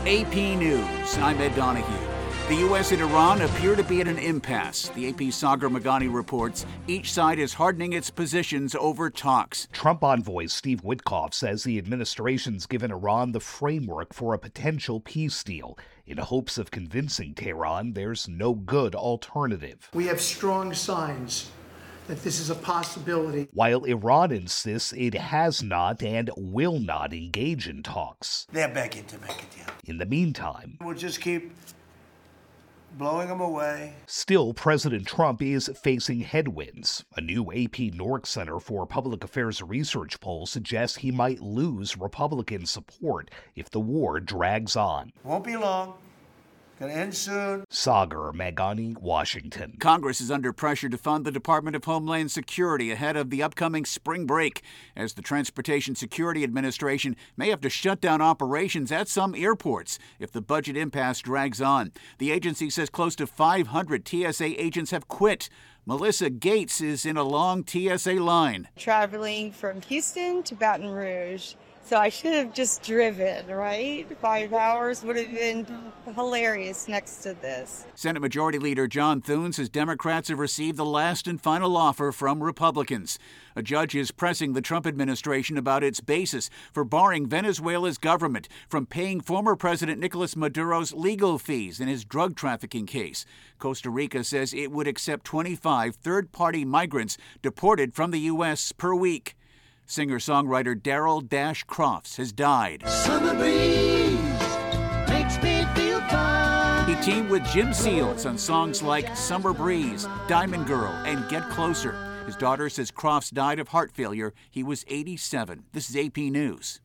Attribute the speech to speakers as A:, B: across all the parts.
A: AP News. I'm Ed Donahue. The U.S. and Iran appear to be at an impasse. The AP's Sagar Meghani reports each side is hardening its positions over talks.
B: Trump envoy Steve Witkoff says the administration's given Iran the framework for a potential peace deal in hopes of convincing Tehran there's no good alternative.
C: We have strong signs that this is a possibility.
B: While Iran insists it has not and will not engage in talks.
D: They're begging to make a deal.
B: In the meantime,
D: we'll just keep blowing them away.
B: Still, President Trump is facing headwinds. A new AP Nork Center for Public Affairs research poll suggests he might lose Republican support if the war drags on.
D: Won't be long. Gonna end soon.
B: Sagar Meghani, Washington.
A: Congress is under pressure to fund the Department of Homeland Security ahead of the upcoming spring break, as the Transportation Security Administration may have to shut down operations at some airports if the budget impasse drags on. The agency says close to 500 TSA agents have quit. Melissa Gates is in a long TSA line.
E: Traveling from Houston to Baton Rouge. So I should have just driven, right? 5 hours would have been hilarious next to this.
A: Senate Majority Leader John Thune says Democrats have received the last and final offer from Republicans. A judge is pressing the Trump administration about its basis for barring Venezuela's government from paying former President Nicolas Maduro's legal fees in his drug trafficking case. Costa Rica says it would accept 25 third-party migrants deported from the U.S. per week. Singer-songwriter Daryl Dash Crofts has died.
F: Summer breeze makes me feel fine.
A: He teamed with Jim Seals on songs like Summer Breeze, Diamond Girl, and Get Closer. His daughter says Crofts died of heart failure. He was 87. This is AP News.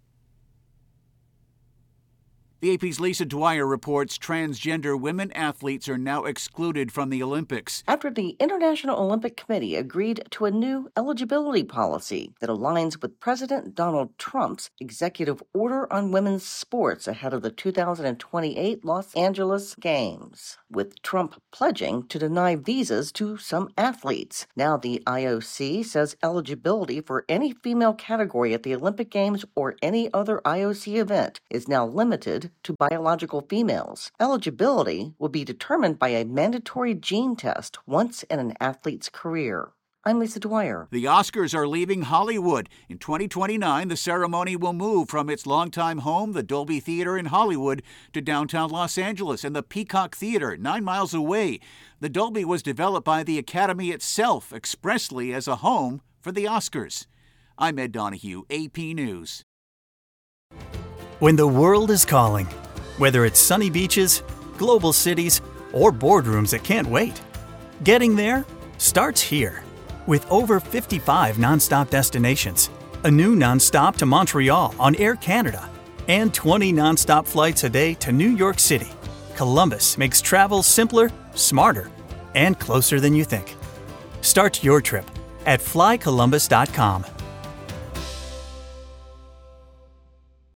A: The AP's Lisa Dwyer reports transgender women athletes are now excluded from the Olympics.
G: After the International Olympic Committee agreed to a new eligibility policy that aligns with President Donald Trump's executive order on women's sports ahead of the 2028 Los Angeles Games, with Trump pledging to deny visas to some athletes. Now the IOC says eligibility for any female category at the Olympic Games or any other IOC event is now limited to biological females. Eligibility will be determined by a mandatory gene test once in an athlete's career. I'm Lisa Dwyer.
A: The Oscars are leaving Hollywood. In 2029, the ceremony will move from its longtime home, the Dolby Theater in Hollywood, to downtown Los Angeles and the Peacock Theater, 9 miles away. The Dolby was developed by the Academy itself expressly as a home for the Oscars. I'm Ed Donahue, AP News.
H: When the world is calling, whether it's sunny beaches, global cities, or boardrooms that can't wait, getting there starts here. With over 55 nonstop destinations, a new nonstop to Montreal on Air Canada, and 20 nonstop flights a day to New York City, Columbus makes travel simpler, smarter, and closer than you think. Start your trip at flycolumbus.com.